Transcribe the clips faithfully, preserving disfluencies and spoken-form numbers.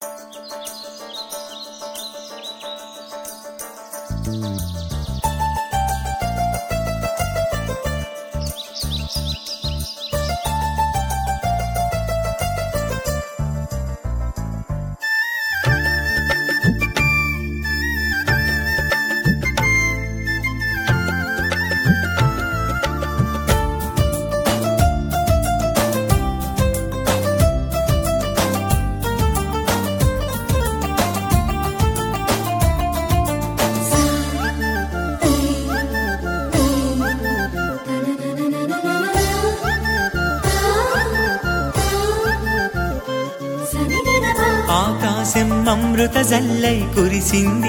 ఆకాశం అమృత జల్లై కురిసింది,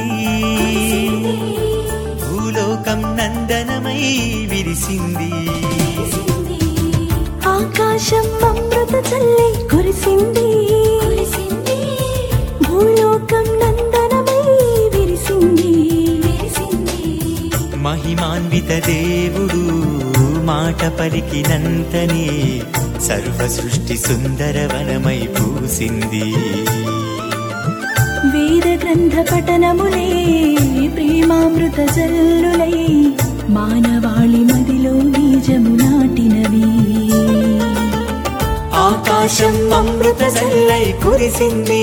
భూలోకం నందనమై విరిసింది. ఆకాశం అమృత జల్లై కురిసింది, భూలోకం నందనమై విరిసింది. మహిమాన్విత దేవుడు మాట పలికినంతనే సర్వ సృష్టి సుందరవనమై పూసింది. వేద గ్రంథ పఠనములే ప్రేమామృత జల్లులై మానవాళి మదిలో బీజము నాటినవి. ఆకాశం అమృత జల్లై కురిసింది.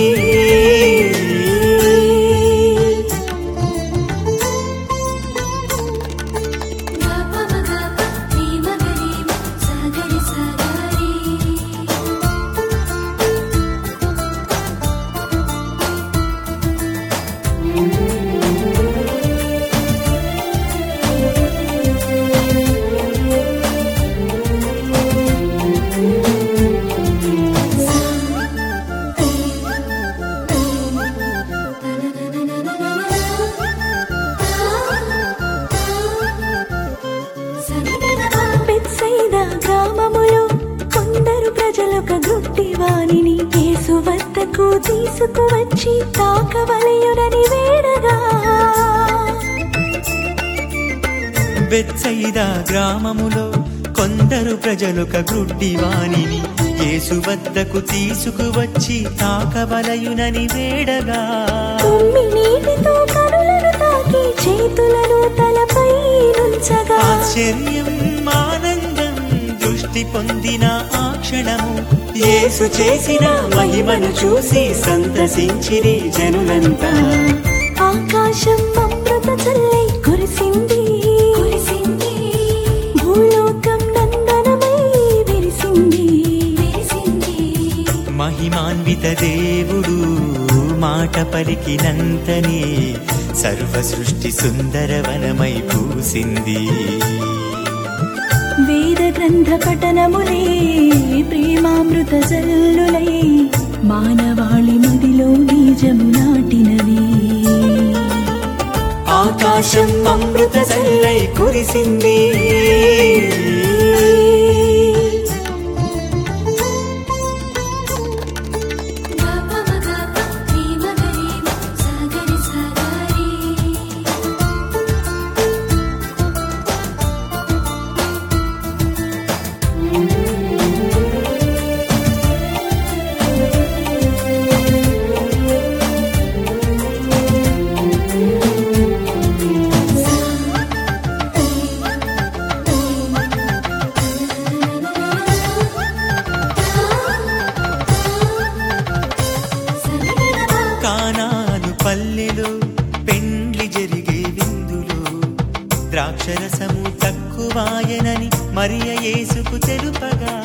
యేసు వద్దకు తీసుకువచ్చి తాకవలయునని వేడగా. బెత్సయిదా గ్రామములో కొందరు ప్రజలొక గుడ్డివానిని యేసు వద్దకు తీసుకువచ్చి తాకవలయునని వేడగా. తుమ్మి నీటితో కనులను తాకి చేతులను తలపై నుంచగా. ఆశ్చర్యం ఆనందం దృష్టి పొందిన ఆ క్షణము యేసు చేసిన మహిమను చూసి సంతసించిరి జనులంతా. ఆకాశం అమృత జల్లై కురిసింది, భూలోకం నందనమై విరిసింది. మహిమాన్విత దేవుడు మాట పలికినంతనే సర్వ సృష్టి సుందరవనమై పూసింది. వేద గ్రంథ పఠనములే ప్రేమామృత జల్లులై మానవాళి మదిలో బీజము నాటినవి. ఆకాశం అమృత జల్లై కురిసింది. కానాను పల్లెలో పెండ్లి జరిగే విందులో ద్రాక్షరసము తక్కువాయనని మరియ యేసుకు తెలుపగా.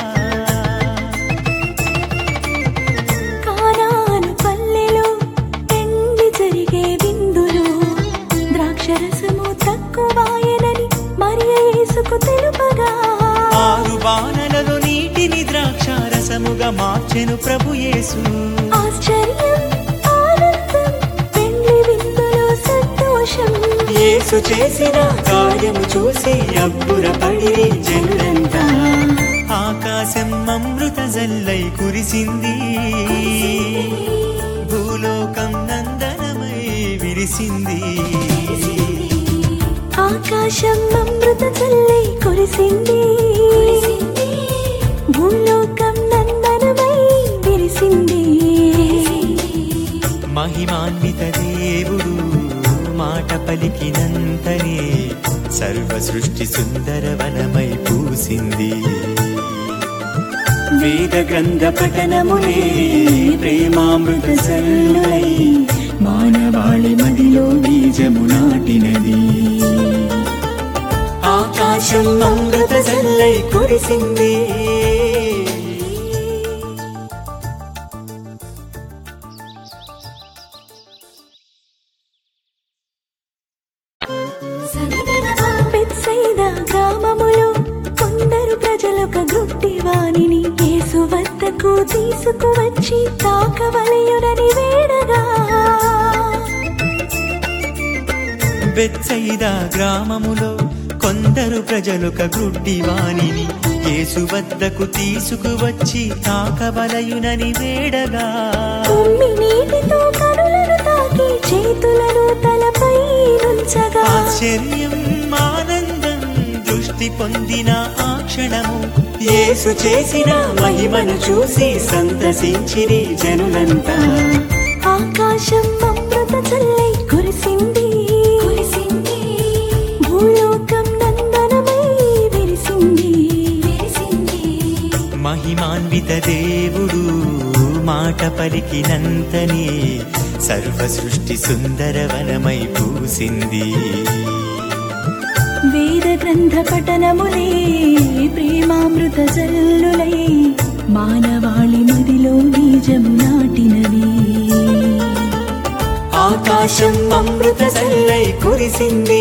కానాను పల్లెలో పెండ్లి జరిగే విందులో ద్రాక్షరసము తక్కువాయనని మరియ యేసుకు తెలుపగా. ఆరు బాణలలో నీటిని ద్రాక్షారసముగా మార్చెను ప్రభు యేసు. ఆశ్చర్యం ఆనందం పెండ్లి విందులో సంతోషం. యేసు చేసిన కార్యము చూసి అబ్బురపడిరి జనులంతా. ఆకాశం అమృత జల్లై కురిసింది, భూలోకం నందనమై విరిసింది. ఆకాశం అమృత జల్లై కురిసింది, భూలోకం నందనమై విరిసింది. మహిమాన్విత దేవుడు మాట పలికినంతనే సర్వ సృష్టి సుందరవనమై పూసింది. వేద గ్రంథ పఠనములే ప్రేమామృత జల్లులై మానవాళి మదిలో బీజము నాటినది. ఆకాశం అమృత జల్లై కురిసింది. బెత్సైదా గ్రామములో కొందరు ప్రజలొక గుడ్డి వానిని యేసు వద్దకు తీసుకువచ్చి తాకవలయునని వేడగా. బెత్సైదా గ్రామములో కొందరు ప్రజలొక గుడ్డి వానిని యేసు వద్దకు తీసుకువచ్చి తాకవలయునని వేడగా. తుమ్మి నీటితో కనులను తాకి చేతులను తలపై నుంచగా. ఆశ్చర్యం ఆనందం దృష్టి పొందిన ఆ క్షణము యేసు చేసిన మహిమను చూసి సంతసించిరి జనులంతా. ఆకాశం అమృత జల్లై కురిసింది. భూలోకం నందనమై విరిసింది. మహిమాన్విత దేవుడు మాట పలికినంతనే సర్వ సృష్టి సుందరవనమై పూసింది. వేద గ్రంథ పఠనములే ప్రేమామృత జల్లులై మానవాళి మదిలో బీజము నాటినవి. ఆకాశం అమృత జల్లై కురిసింది.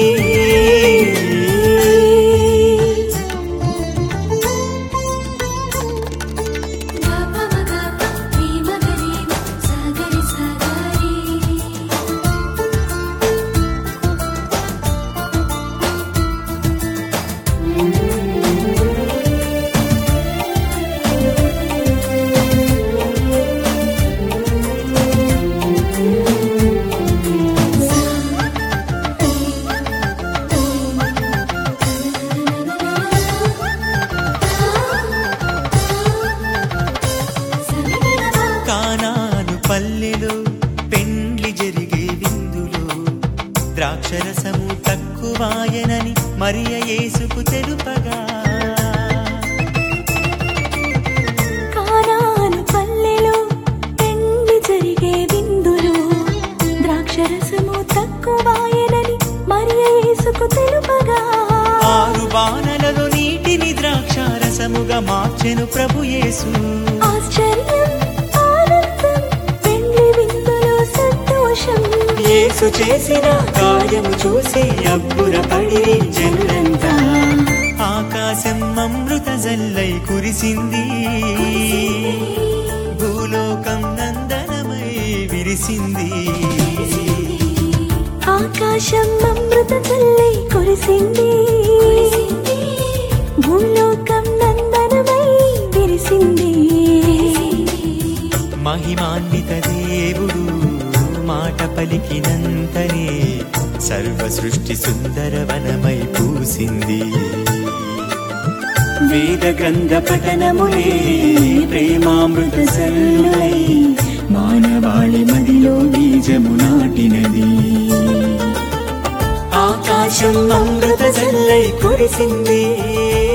పల్లెలో పెండ్లి జరిగే విందులో ద్రాక్షరసము తక్కువాయనని మరియ యేసుకు తెలుపగా. కానాను పల్లెలో పెండ్లి జరిగే విందులో ద్రాక్షరసము తక్కువాయనని మరియ యేసుకు తెలుపగా. ఆరు బాణలలో నీటిని ద్రాక్షారసముగా మార్చెను ప్రభు యేసు. ఆశ్చర్యం యేసు చేసిన కార్యము చూసి అబ్బురపడిరి జనులంతా. ఆకాశం అమృత జల్లై కురిసింది. భూలోకం నందనమై విరిసింది. ఆకాశం అమృత జల్లై కురిసింది. భూలోకం నందనమై విరిసింది. మహిమాన్విత దేవుడు మాట పలికినంతనే సర్వ సృష్టి సుందరవనమై పూసింది. వేద గ్రంథ పఠనములే ప్రేమామృత జల్లులై మానవాళి మదిలో బీజము నాటినది. ఆకాశం అమృత జల్లై కురిసింది.